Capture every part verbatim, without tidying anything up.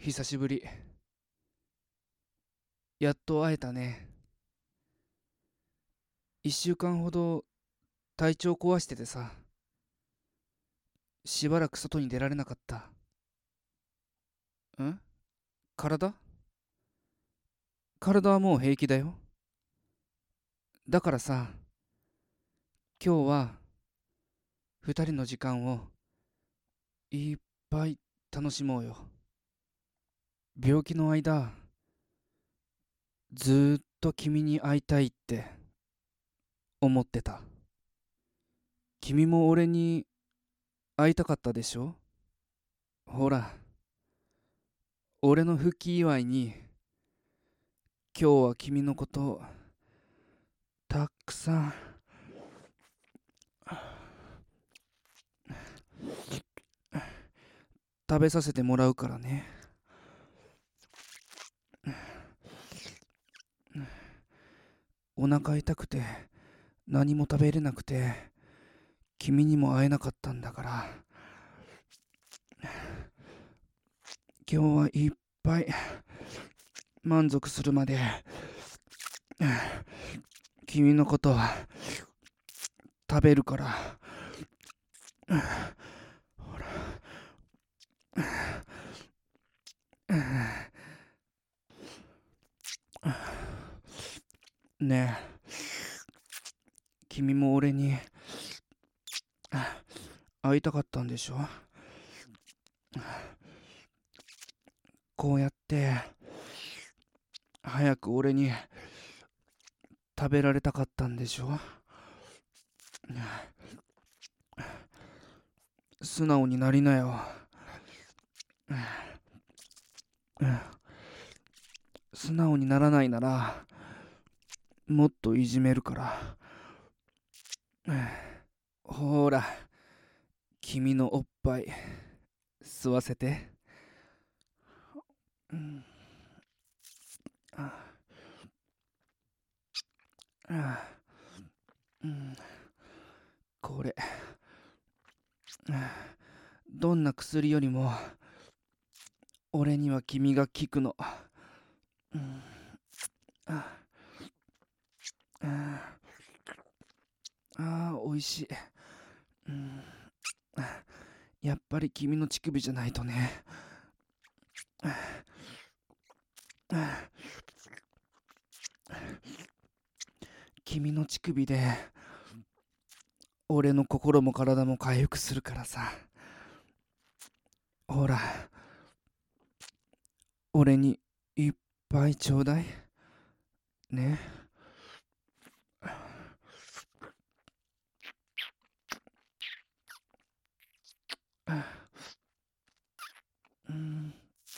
久しぶり。やっと会えたね。一週間ほど体調壊しててさ、しばらく外に出られなかった。ん体体はもう平気だよ。だからさ、今日は二人の時間をいっぱい楽しもうよ。病気の間、ずーっと君に会いたいって思ってた。君も俺に会いたかったでしょ。ほら、俺の復帰祝いに今日は君のことたくさん食べさせてもらうからね。お腹痛くて何も食べれなくて君にも会えなかったんだから、今日はいっぱい満足するまで君のことは食べるから。ほらねえ、君も俺に会いたかったんでしょ。こうやって早く俺に食べられたかったんでしょ。素直になりなよ。素直にならないならもっといじめるから。ほら、君のおっぱい吸わせて。うん、ああ、うん、これどんな薬よりも俺には君が効くの。うん、ああ、ああ、おいしい。うん、やっぱり君の乳首じゃないとね。君の乳首で俺の心も体も回復するからさ。ほら、俺にいっぱいちょうだいね。うん、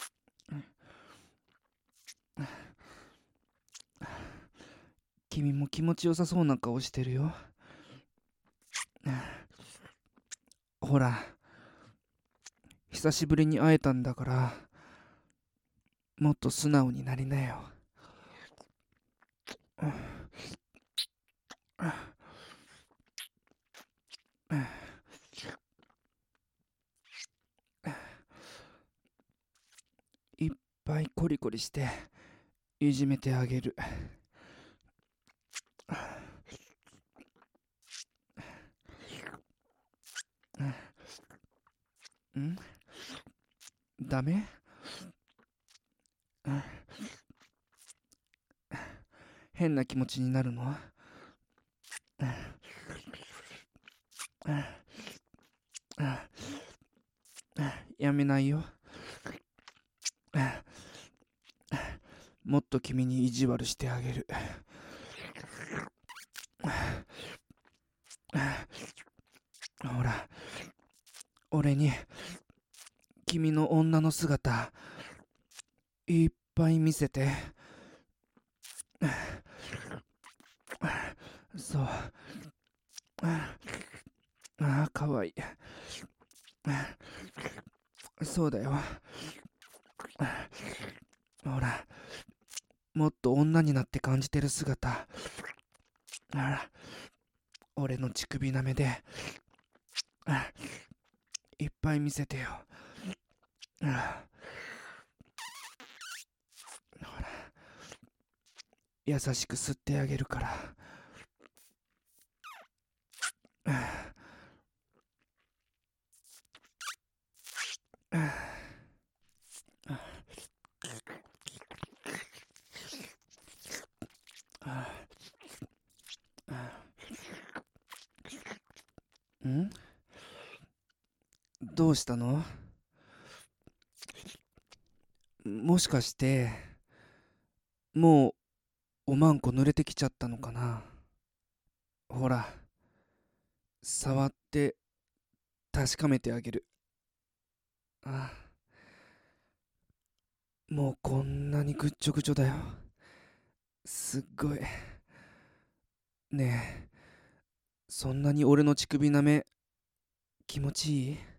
君も気持ちよさそうな顔してるよ。ほら、久しぶりに会えたんだからもっと素直になりなよ。いっぱいコリコリしていじめてあげる。んダメ。変な気持ちになるの。やめないよ。もっと君に意地悪してあげる。ほら、俺に君の女の姿いっぱい見せて。そう。ああ、かわいい。そうだよ。ほら、もっと女になって感じてる姿、あら、俺の乳首なめでいっぱい見せてよ。 優しく吸ってあげるから。んどうしたの？もしかしてもうおまんこ濡れてきちゃったのかな？ほら、触って確かめてあげる。あ、もうこんなにぐっちょぐちょだよ。すっごい。ねえ、そんなに俺の乳首舐め気持ちいい？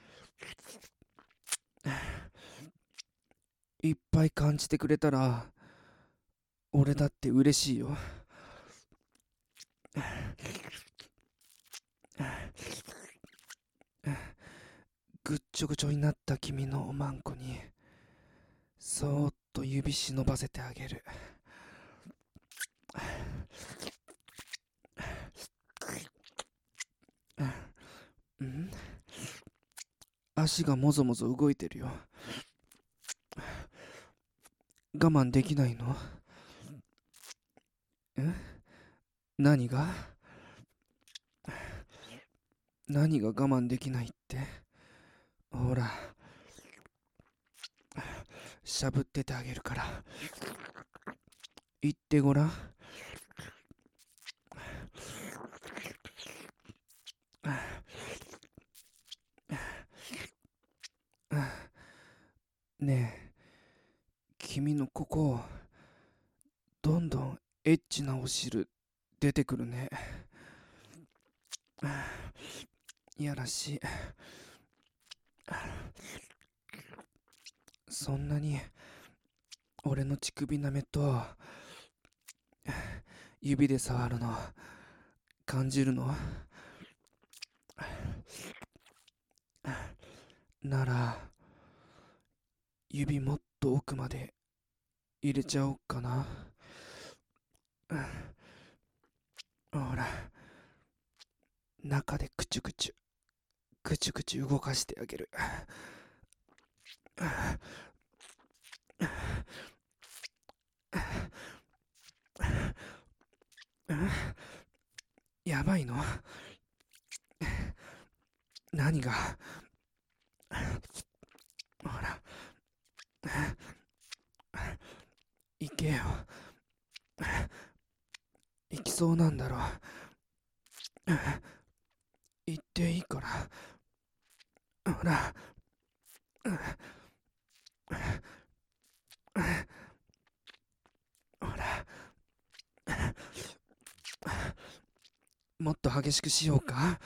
いっぱい感じてくれたら俺だって嬉しいよ。ぐっちょぐちょになった君のおまんこにそーっと指忍ばせてあげる。ん？足がもぞもぞ動いてるよ。我慢できないの？え？何が？何が我慢できないって？ほら、しゃぶっててあげるから言ってごらん。ねえ、君のここどんどんエッチなお汁出てくるね。いやらしい。そんなに俺の乳首舐めと指で触るの感じるの？なら指もっと奥まで入れちゃおうかな。ほら、中でクチュクチュクチュクチュ動かしてあげる。やばいの？何が？ほら、行けよ。行きそうなんだろ。行っていいから。ほら。ほら。もっと激しくしようか？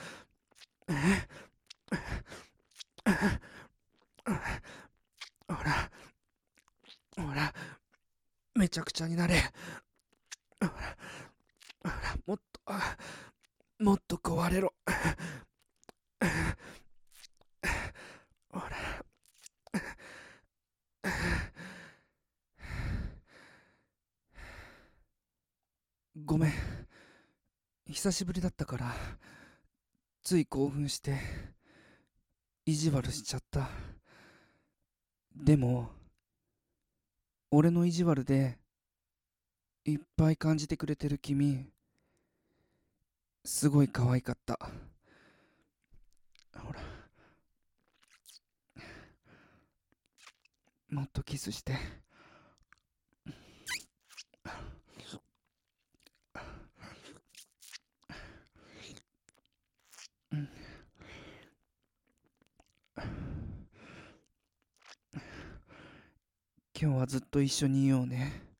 ほら。ほら。めちゃくちゃになれ。ほら。ほら。もっと、もっと壊れろ。ほら。ごめん、久しぶりだったからつい興奮して意地悪しちゃった。でも俺の意地悪でいっぱい感じてくれてる君、すごい可愛かった。ほら、もっとキスして。うん、今日はずっと一緒にいようね。